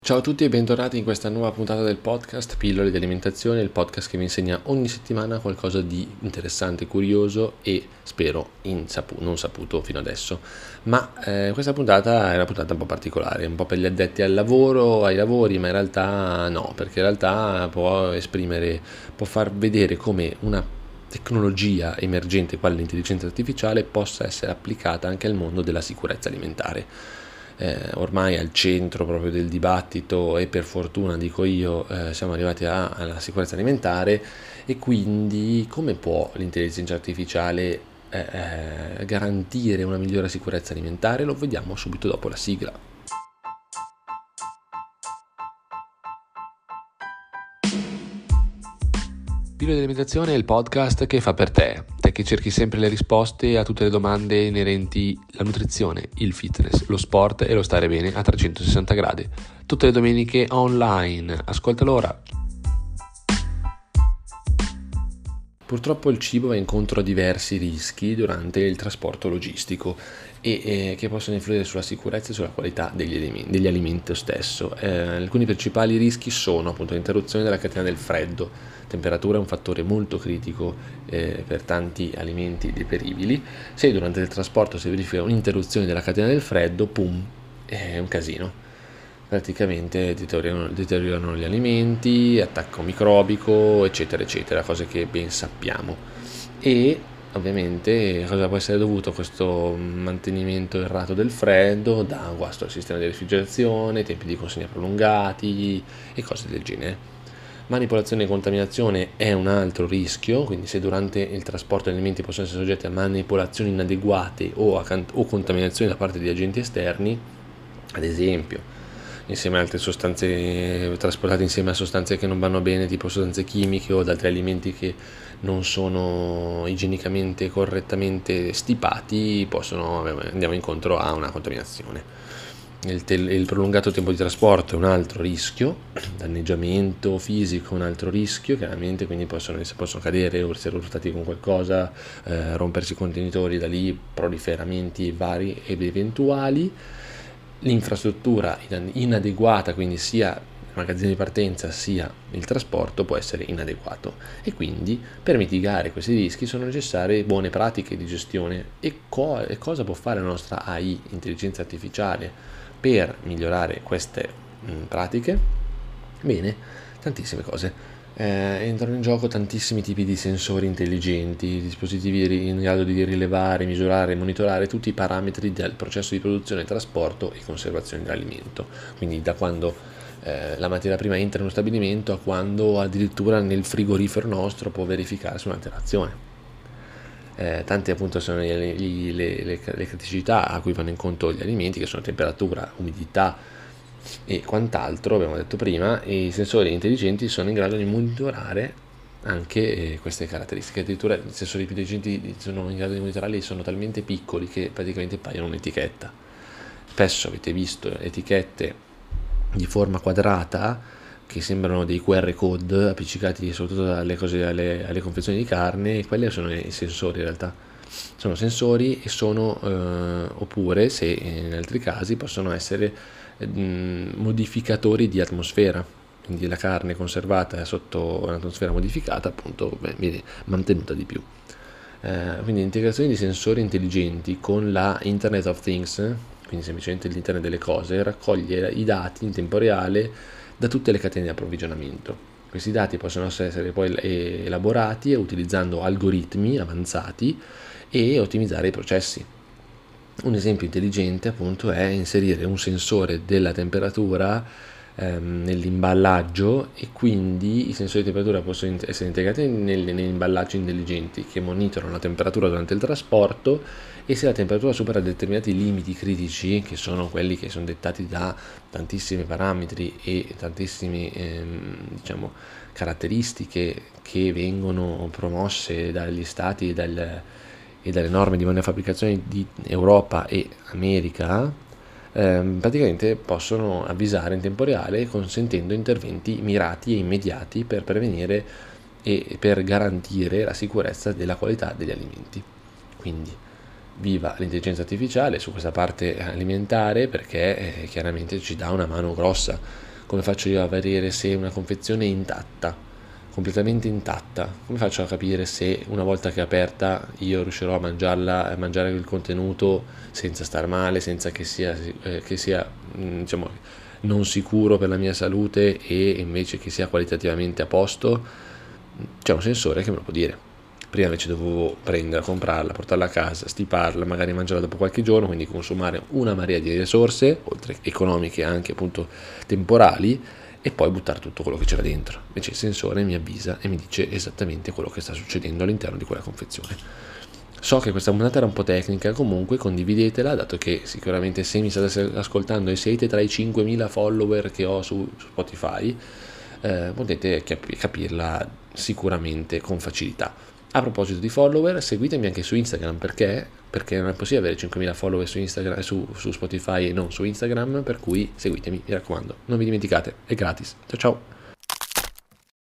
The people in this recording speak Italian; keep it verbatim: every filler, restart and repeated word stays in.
Ciao a tutti e bentornati in questa nuova puntata del podcast Pillole di Alimentazione, il podcast che vi insegna ogni settimana qualcosa di interessante, curioso e spero insaputo, non saputo fino adesso. Ma eh, questa puntata è una puntata un po' particolare, un po' per gli addetti al lavoro, ai lavori, ma in realtà no, perché in realtà può esprimere, può far vedere come una tecnologia emergente quale l'intelligenza artificiale possa essere applicata anche al mondo della sicurezza alimentare. Eh, ormai al centro proprio del dibattito e per fortuna dico io eh, siamo arrivati a, alla sicurezza alimentare e quindi come può l'intelligenza artificiale eh, eh, garantire una migliore sicurezza alimentare? Lo vediamo subito dopo la sigla. Pillole di Alimentazione è il podcast che fa per te, te che cerchi sempre le risposte a tutte le domande inerenti alla nutrizione, il fitness, lo sport e lo stare bene a trecentosessanta gradi. Tutte le domeniche online, ascoltalo ora. Purtroppo il cibo va incontro a diversi rischi durante il trasporto logistico e eh, che possono influire sulla sicurezza e sulla qualità degli, aliment- degli alimenti stesso. Eh, alcuni principali rischi sono appunto l'interruzione della catena del freddo. Temperatura è un fattore molto critico eh, per tanti alimenti deperibili. Se durante il trasporto si verifica un'interruzione della catena del freddo, pum, è un casino. Praticamente deteriorano, deteriorano gli alimenti, attacco microbico, eccetera, eccetera, cose che ben sappiamo. E ovviamente cosa può essere dovuto a questo mantenimento errato del freddo? Da un guasto al sistema di refrigerazione, tempi di consegna prolungati e cose del genere. Manipolazione e contaminazione è un altro rischio, quindi se durante il trasporto gli alimenti possono essere soggetti a manipolazioni inadeguate o, a can- o contaminazioni da parte di agenti esterni, ad esempio insieme a altre sostanze trasportate insieme a sostanze che non vanno bene, tipo sostanze chimiche o ad altri alimenti che non sono igienicamente correttamente stipati, possono andiamo incontro a una contaminazione. Il, tel- il prolungato tempo di trasporto è un altro rischio, danneggiamento fisico è un altro rischio, chiaramente, quindi possono, possono cadere o essere urtati con qualcosa, eh, rompersi i contenitori, da lì proliferamenti vari ed eventuali. L'infrastruttura inadeguata, quindi sia il magazzino di partenza sia il trasporto, può essere inadeguato e quindi per mitigare questi rischi sono necessarie buone pratiche di gestione. E, co- e cosa può fare la nostra A I, intelligenza artificiale, per migliorare queste mh, pratiche? Bene, tantissime cose. Eh, entrano in gioco tantissimi tipi di sensori intelligenti, dispositivi in grado di rilevare, misurare e monitorare tutti i parametri del processo di produzione, trasporto e conservazione dell'alimento. Quindi da quando eh, la materia prima entra in uno stabilimento a quando addirittura nel frigorifero nostro può verificarsi un'alterazione. Eh, tante appunto sono le, le, le, le criticità a cui vanno in conto gli alimenti, che sono temperatura, umidità e quant'altro, abbiamo detto prima, e i sensori intelligenti sono in grado di monitorare anche eh, queste caratteristiche. Addirittura i sensori intelligenti sono in grado di monitorarli e sono talmente piccoli che praticamente paiono un'etichetta. Spesso avete visto etichette di forma quadrata che sembrano dei Q R code appiccicati soprattutto alle, cose, alle, alle confezioni di carne, e quelli sono i sensori in realtà. Sono sensori e sono, eh, oppure se in altri casi possono essere eh, modificatori di atmosfera, quindi la carne conservata sotto un'atmosfera modificata appunto viene mantenuta di più. Eh, quindi l'integrazione di sensori intelligenti con la Internet of Things, quindi semplicemente l'internet delle cose, raccoglie i dati in tempo reale da tutte le catene di approvvigionamento. Questi dati possono essere poi elaborati utilizzando algoritmi avanzati e ottimizzare i processi. Un esempio intelligente appunto è inserire un sensore della temperatura ehm, nell'imballaggio, e quindi i sensori di temperatura possono essere integrati negli, negli imballaggi intelligenti che monitorano la temperatura durante il trasporto, e se la temperatura supera determinati limiti critici, che sono quelli che sono dettati da tantissimi parametri e tantissime ehm, diciamo, caratteristiche che vengono promosse dagli stati e, dal, e dalle norme di manifatturizzazione di Europa e America, ehm, praticamente possono avvisare in tempo reale, consentendo interventi mirati e immediati per prevenire e per garantire la sicurezza della qualità degli alimenti. Quindi viva l'intelligenza artificiale su questa parte alimentare, perché eh, chiaramente ci dà una mano grossa. come faccio io a vedere se una confezione è intatta, completamente intatta? Come faccio a capire se una volta che è aperta io riuscirò a mangiarla, a mangiare il contenuto senza star male, senza che sia, eh, che sia diciamo, non sicuro per la mia salute e invece che sia qualitativamente a posto? C'è un sensore che me lo può dire. Prima invece dovevo prendere, comprarla, portarla a casa, stiparla, magari mangiarla dopo qualche giorno, quindi consumare una marea di risorse, oltre economiche anche appunto temporali, e poi buttare tutto quello che c'era dentro. Invece il sensore mi avvisa e mi dice esattamente quello che sta succedendo all'interno di quella confezione. So che questa puntata era un po' tecnica, comunque condividetela, dato che sicuramente se mi state ascoltando e siete tra i cinquemila follower che ho su, su Spotify, eh, potete cap- capirla sicuramente con facilità. A proposito di follower, seguitemi anche su Instagram, perché? Perché non è possibile avere cinquemila follower su, Instagram, su, su Spotify e non su Instagram, per cui seguitemi, mi raccomando, non vi dimenticate, è gratis. Ciao ciao!